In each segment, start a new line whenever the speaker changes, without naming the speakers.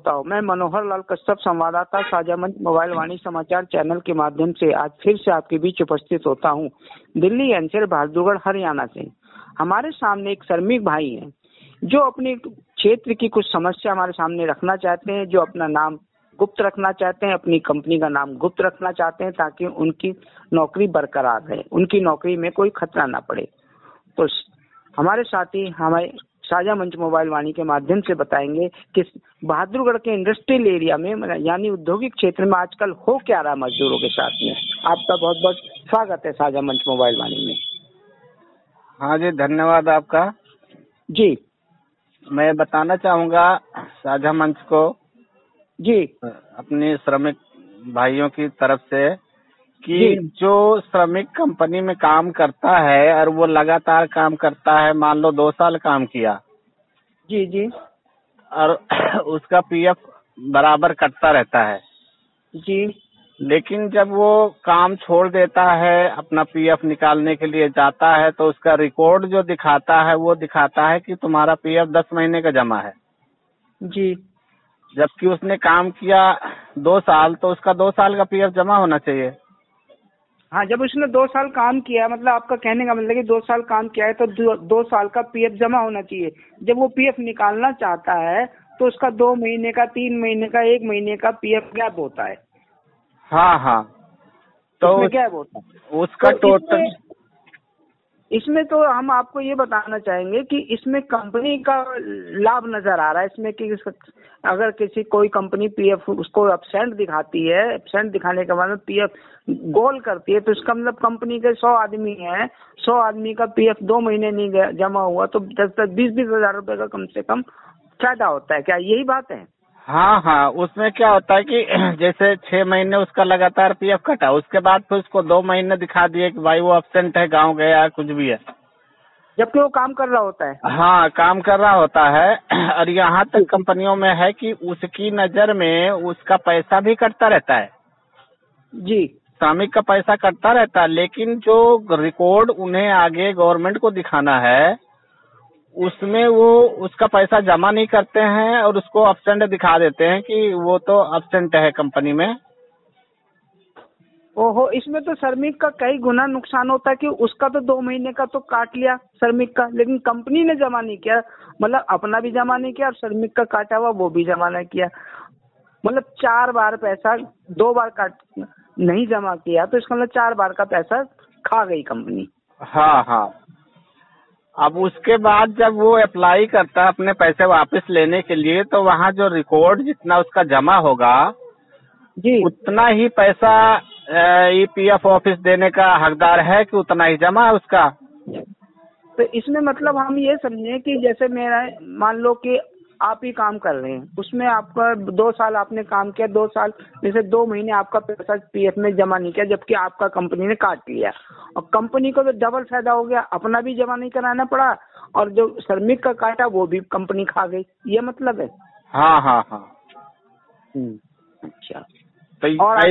श्रोताओं, मैं मनोहर लाल कश्यप, संवाददाता, साझा मंच मोबाइल वाणी समाचार चैनल के माध्यम से आज फिर से आपके बीच उपस्थित होता हूं, दिल्ली एनसीआर बहादुरगढ़ हरियाणा से। हमारे सामने एक श्रमिक भाई हैं जो अपने क्षेत्र की कुछ समस्या हमारे सामने रखना चाहते हैं, जो अपना नाम गुप्त रखना चाहते हैं, अपनी कंपनी का नाम गुप्त रखना चाहते हैं ताकि उनकी नौकरी बरकरार रहे, उनकी नौकरी में कोई खतरा ना पड़े। तो हमारे साथी हमारे साझा मंच मोबाइल वाणी के माध्यम से बताएंगे कि बहादुरगढ़ के इंडस्ट्रियल एरिया में यानी औद्योगिक क्षेत्र में आजकल हो क्या रहा मजदूरों के साथ में। आपका बहुत बहुत स्वागत है साझा मंच मोबाइल वाणी में।
हाँ जी, धन्यवाद आपका
जी।
मैं बताना चाहूँगा साझा मंच को
जी
अपने श्रमिक भाइयों की तरफ से कि जो श्रमिक कंपनी में काम करता है और वो लगातार काम करता है, मान लो 2 साल काम किया
जी जी
और उसका पीएफ बराबर कटता रहता है
जी,
लेकिन जब वो काम छोड़ देता है, अपना पीएफ निकालने के लिए जाता है तो उसका रिकॉर्ड जो दिखाता है वो दिखाता है कि तुम्हारा पीएफ 10 महीने का जमा है
जी।
जबकि उसने काम किया 2 साल तो उसका 2 साल का पीएफ जमा होना चाहिए।
हाँ, जब उसने 2 साल काम किया, मतलब आपका कहने का मतलब कि 2 साल काम किया है तो 2 साल का पीएफ जमा होना चाहिए। जब वो पीएफ निकालना चाहता है तो उसका 2 महीने का, 3 महीने का, 1 महीने का पीएफ गैप होता है।
हाँ हाँ, तो
गैप होता है
उसका
तो
टोटल
इसमें तो हम आपको ये बताना चाहेंगे कि इसमें कंपनी का लाभ नजर आ रहा है इसमें कि अगर कोई कंपनी पीएफ उसको एब्सेंट दिखाती है, एब्सेंट दिखाने के बाद में पीएफ गोल करती है तो इसका मतलब कंपनी के 100 आदमी हैं, 100 आदमी का पीएफ 2 महीने नहीं जमा हुआ तो 10-20 हजार रुपए का कम से कम फायदा होता है। क्या यही बात है?
हाँ हाँ, उसमें क्या होता है कि जैसे 6 महीने उसका लगातार पीएफ कटा, उसके बाद फिर उसको 2 महीने दिखा दिए कि भाई वो एब्सेंट है, गाँव गया, कुछ भी है,
जबकि वो काम कर रहा होता है।
हाँ, काम कर रहा होता है। और यहाँ तक कंपनियों में है कि उसकी नजर में उसका पैसा भी कटता रहता है
जी,
श्रमिक का पैसा कटता रहता है, लेकिन जो रिकॉर्ड उन्हें आगे गवर्नमेंट को दिखाना है उसमें वो उसका पैसा जमा नहीं करते हैं और उसको एब्सेंट दिखा देते हैं कि वो तो एब्सेंट है कंपनी में।
ओहो, इसमें तो श्रमिक का कई गुना नुकसान होता है कि उसका तो 2 महीने का तो काट लिया श्रमिक का, लेकिन कंपनी ने जमा नहीं किया, मतलब अपना भी जमा नहीं किया और श्रमिक का काटा हुआ वो भी जमा नहीं किया। मतलब 4 बार पैसा 2 बार काट नहीं जमा किया तो इसका मतलब 4 बार का पैसा खा गई कंपनी।
हाँ हाँ, अब उसके बाद जब वो अप्लाई करता है अपने पैसे वापस लेने के लिए तो वहाँ जो रिकॉर्ड जितना उसका जमा होगा
जी,
उतना ही पैसा ईपीएफ ऑफिस देने का हकदार है कि उतना ही जमा है उसका।
तो इसमें मतलब हम ये समझें कि जैसे मेरा मान लो कि आप ही काम कर रहे हैं, उसमें आपका 2 साल आपने काम किया, 2 साल में से 2 महीने आपका पैसा पीएफ में जमा नहीं किया जबकि आपका कंपनी ने काट लिया और कंपनी को तो डबल फायदा हो गया, अपना भी जमा नहीं कराना पड़ा और जो श्रमिक का काटा वो भी कंपनी खा गई, ये मतलब है।
हाँ हाँ हाँ।
अच्छा,
तो
और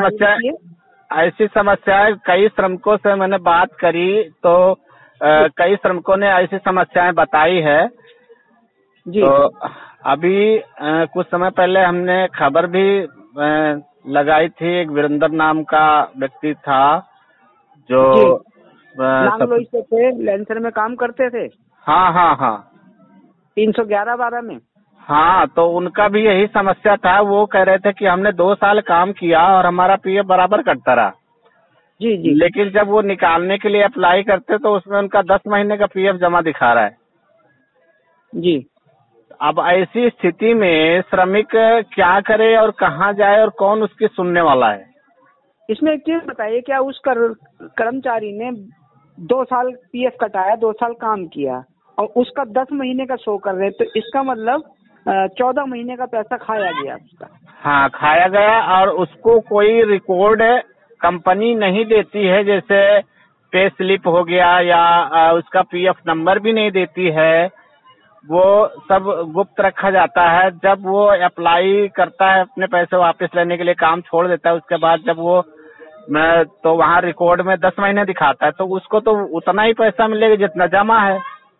ऐसी समस्याएं कई श्रमिकों से मैंने बात करी तो कई श्रमिकों ने ऐसी समस्याएं बताई है जी। तो अभी कुछ समय पहले हमने खबर भी लगाई थी, एक वीरेंद्र नाम का व्यक्ति था जो
नांगलोई से थे, लेंसर में काम करते थे।
हाँ हाँ हाँ,
311-12 में।
हाँ, तो उनका भी यही समस्या था, वो कह रहे थे कि हमने 2 साल काम किया और हमारा पीएफ बराबर कटता रहा
जी जी,
लेकिन जब वो निकालने के लिए अप्लाई करते तो उसमें उनका 10 महीने का पीएफ जमा दिखा रहा है
जी।
अब ऐसी स्थिति में श्रमिक क्या करे और कहाँ जाए और कौन उसकी सुनने वाला है?
इसमें एक चीज बताइए, क्या उस कर्मचारी ने 2 साल पीएफ कटाया, 2 साल काम किया और उसका 10 महीने का शो कर रहे, तो इसका मतलब 14 महीने का पैसा खाया गया उसका।
हाँ, खाया गया और उसको कोई रिकॉर्ड कंपनी नहीं देती है, जैसे पे स्लिप हो गया या उसका पीएफ नंबर भी नहीं देती है, वो सब गुप्त रखा जाता है। जब वो अप्लाई करता है अपने पैसे वापस लेने के लिए, काम छोड़ देता है, उसके बाद जब वो तो वहाँ रिकॉर्ड में 10 महीने दिखाता है तो उसको तो उतना ही पैसा मिलेगा जितना जमा है।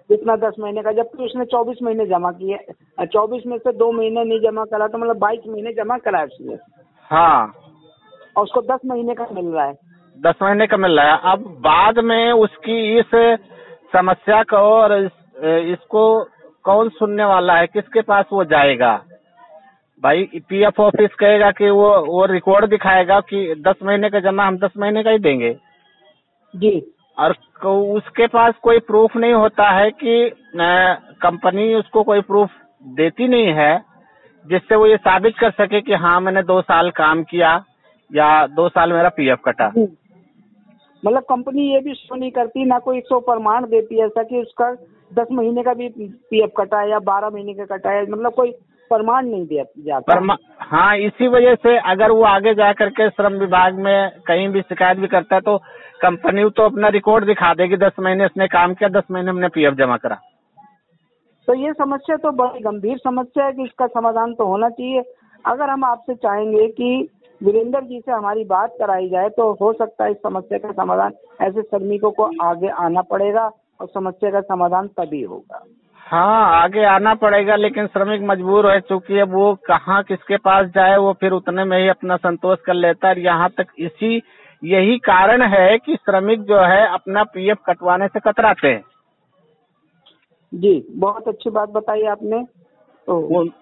जितना 10 महीने का, जबकि उसने 24 महीने जमा किए, 24 में से 2 महीने नहीं जमा करा तो मतलब 22 महीने जमा करा है उसने।
हाँ,
और उसको 10 महीने का मिल रहा है।
10 महीने का मिल रहा है। अब बाद में उसकी इस समस्या को और इसको कौन सुनने वाला है, किसके पास वो जाएगा? भाई पीएफ ऑफिस कहेगा कि वो रिकॉर्ड दिखाएगा कि 10 महीने का जमा हम 10 महीने का ही देंगे
जी।
और उसके पास कोई प्रूफ नहीं होता है कि कंपनी उसको कोई प्रूफ देती नहीं है जिससे वो ये साबित कर सके कि हाँ मैंने 2 साल काम किया या 2 साल मेरा पीएफ कटा।
मतलब कंपनी ये भी शो नहीं करती, ना कोई 100 प्रमाण देती है ऐसा कि उसका 10 महीने का भी पीएफ कटा है या 12 महीने का कटा है, मतलब कोई प्रमाण नहीं दिया जाता।
हाँ, इसी वजह से अगर वो आगे जा करके श्रम विभाग में कहीं भी शिकायत भी करता है तो कंपनी तो अपना रिकॉर्ड दिखा देगी 10 महीने उसने काम किया, 10 महीने हमने पीएफ जमा करा।
तो ये समस्या तो बड़ी गंभीर समस्या है कि इसका समाधान तो होना चाहिए। अगर हम आपसे चाहेंगे कि वीरेंद्र जी से हमारी बात कराई जाए तो हो सकता है इस समस्या का समाधान, ऐसे श्रमिकों को आगे आना पड़ेगा और समस्या का समाधान तभी होगा।
हाँ, आगे आना पड़ेगा, लेकिन श्रमिक मजबूर है, चूंकि अब वो कहाँ किसके पास जाए, वो फिर उतने में ही अपना संतोष कर लेता है। यहाँ तक यही कारण है कि श्रमिक जो है अपना पीएफ कटवाने से कतराते हैं।
जी, बहुत अच्छी बात बताई आपने। तो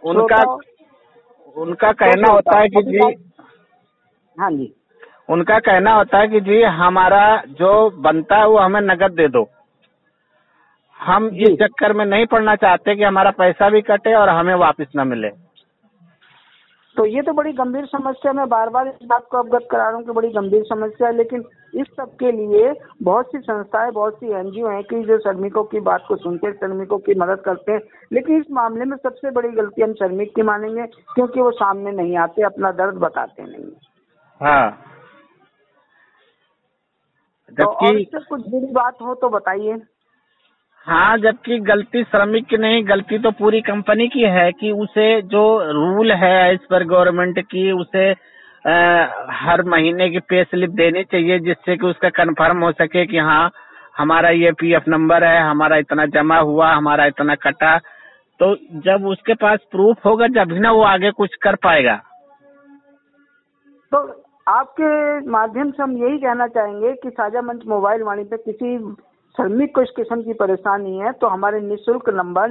उनका कहना होता है कि जी,
हाँ जी,
उनका कहना होता है कि जी हमारा जो बनता है वो हमें नकद दे दो। हम इस चक्कर में नहीं पड़ना चाहते कि हमारा पैसा भी कटे और हमें वापस न मिले।
तो ये तो बड़ी गंभीर समस्या, मैं बार बार इस बात को अवगत करा रहा हूँ कि बड़ी गंभीर समस्या है, लेकिन इस सब के लिए बहुत सी संस्थाएं, बहुत सी एनजीओ हैं कि जो श्रमिकों की बात को सुनते हैं, श्रमिकों की मदद करते हैं। लेकिन इस मामले में सबसे बड़ी गलती हम श्रमिक की मानेंगे क्योंकि वो सामने नहीं आते, अपना दर्द बताते नहीं।
हाँ,
जबकि और इससे कुछ बुरी बात हो तो बताइए।
हाँ, जबकि गलती श्रमिक की नहीं, गलती तो पूरी कंपनी की है कि उसे जो रूल है इस पर गवर्नमेंट की, उसे हर महीने की पे स्लिप देनी चाहिए जिससे कि उसका कंफर्म हो सके कि हाँ हमारा ये पीएफ नंबर है, हमारा इतना जमा हुआ, हमारा इतना कटा। तो जब उसके पास प्रूफ होगा जब भी ना वो आगे कुछ कर पाएगा।
तो आपके माध्यम से हम यही कहना चाहेंगे कि साझा मंच मोबाइल वाणी पे किसी श्रमिक को इस किस्म की परेशानी है तो हमारे निःशुल्क नंबर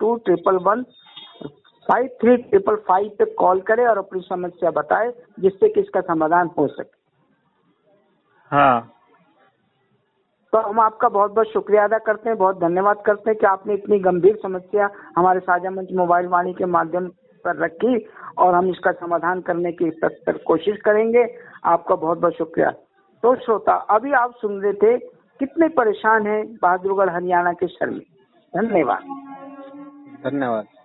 9211153555 पे कॉल करें और अपनी समस्या बताएं जिससे कि इसका समाधान हो सके।
हाँ,
तो हम आपका बहुत बहुत शुक्रिया अदा करते हैं, बहुत धन्यवाद करते हैं कि आपने इतनी गंभीर समस्या हमारे साझा मंच मोबाइल वाणी के माध्यम पर रखी और हम इसका समाधान करने की सख्त कोशिश करेंगे। आपका बहुत बहुत शुक्रिया। तो श्रोता, अभी आप सुन रहे थे कितने परेशान हैं बहादुरगढ़ हरियाणा के श्रमिक। धन्यवाद।